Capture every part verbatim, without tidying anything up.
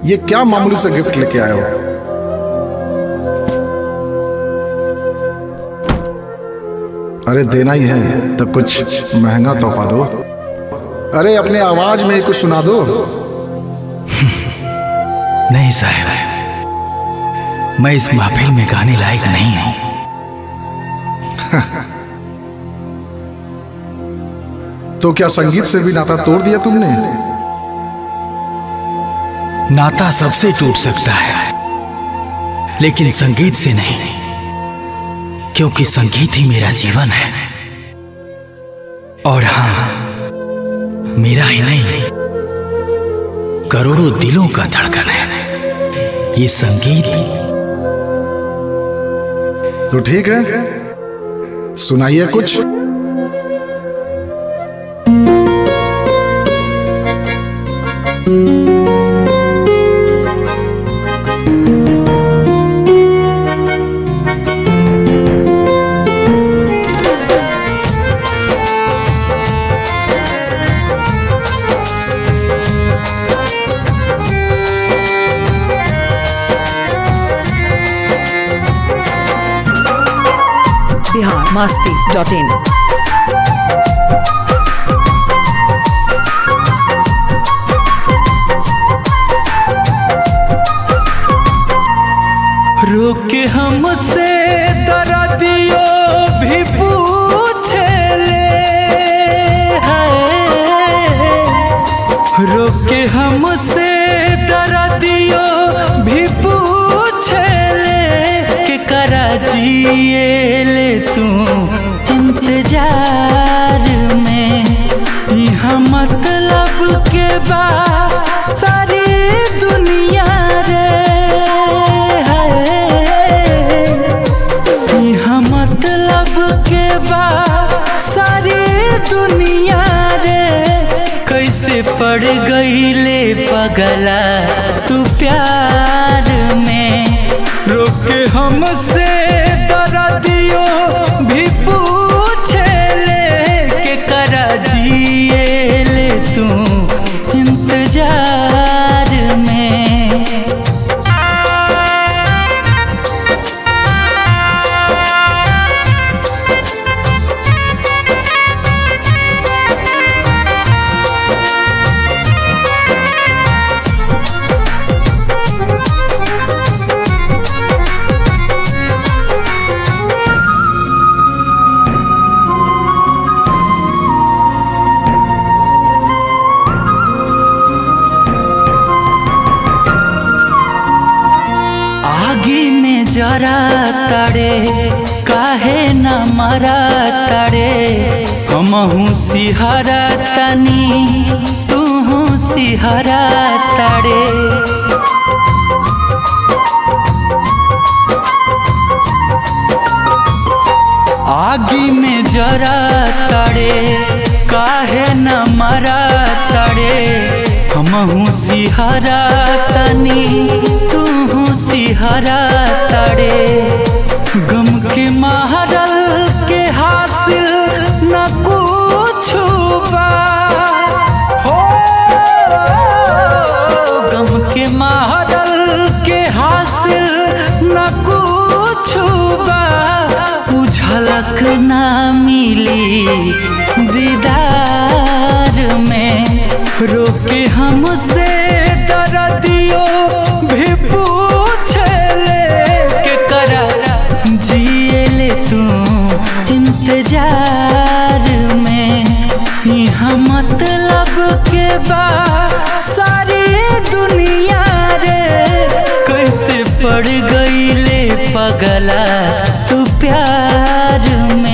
ये क्या मामूली सा गिफ्ट लेके आए हो? अरे देना ही है तो कुछ महंगा तोहफा दो। अरे अपने आवाज में कुछ सुना दो। नहीं साहब, मैं इस महफिल में गाने लायक नहीं हूं। तो क्या संगीत से भी नाता तोड़ दिया तुमने? नाता सबसे टूट सकता है, लेकिन संगीत से नहीं, क्योंकि संगीत ही मेरा जीवन है। और हाँ, मेरा ही नहीं, करोड़ों दिलों का धड़कन है ये संगीत। तो ठीक है, सुनाइए कुछ। Bihar Masti dot in. रोके हमसे दर्दियों भी पूछे ले, रोके हमसे दर्दियों भी पूछे ले कि करा जिए ले तू इंतजार में। यहाँ मतलब के बाद सारी दुनिया रे, मतलब के बाद सारी दुनिया रे, कैसे पड़ गई ले पगला तू प्यार में। रोके हमसे दर्दियों भी पूछे ले कि करा जिए ले तू इंतजार में। जरा ताड़े काहे न मरा ताड़े, हमहू सिहरा तनी तूहू सिहरा ताड़े। आगी में जरा ताड़े काहे न मरा ताड़े, हमहू सिहरा तनी तूहू सिहरा ताड़े। गम के महरल के हासिल न कुछ बा हो, गम के महरल के हासिल न कुछ बा, झलक ना मिली दीदार में। रोके हमसे दर्दियों भी पूछे ले कि करा जिए ले तू इंतजार में। यहाँ मतलब के बाद सारी दुनिया रे, कैसे पड़ गई ले पगला तू प्यार में।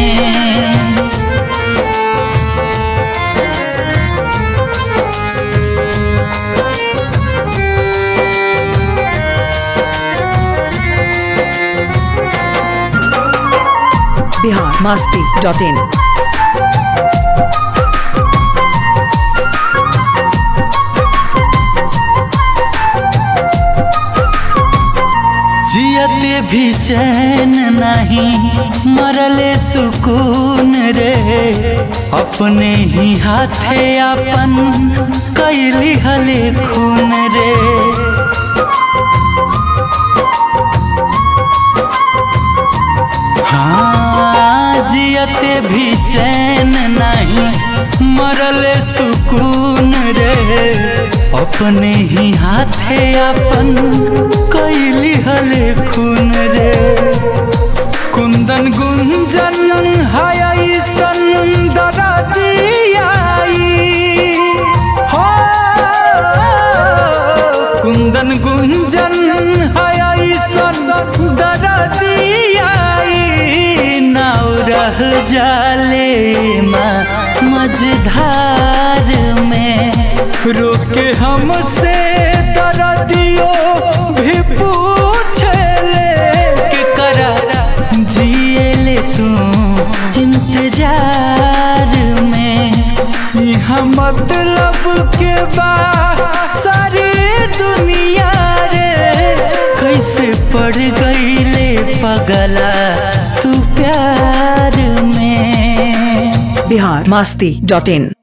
Bihar Masti dot in. जियते भी चैन नहीं मरले सुकून रे अपने ही हाथे अपन कैली हले खून रे। हाँ जियते भी चैन नहीं मरले सुकून रे अपने ही हाथे अपन कैली हले खून रे। कुंदन गुंजन हाय संदर दियाई हो कुंदन गुंजन हाय संदर दियाई नाव रह जाले माँ मझधार में रोके हमसे दर्दियो भी पूछे ले के करा जिए ले तू इंतजार में। यहाँ मतलब के बाद सारी दुनिया रे कैसे पड़ गई ले पगला तू प्यार में। बिहार मस्ती डॉट इन।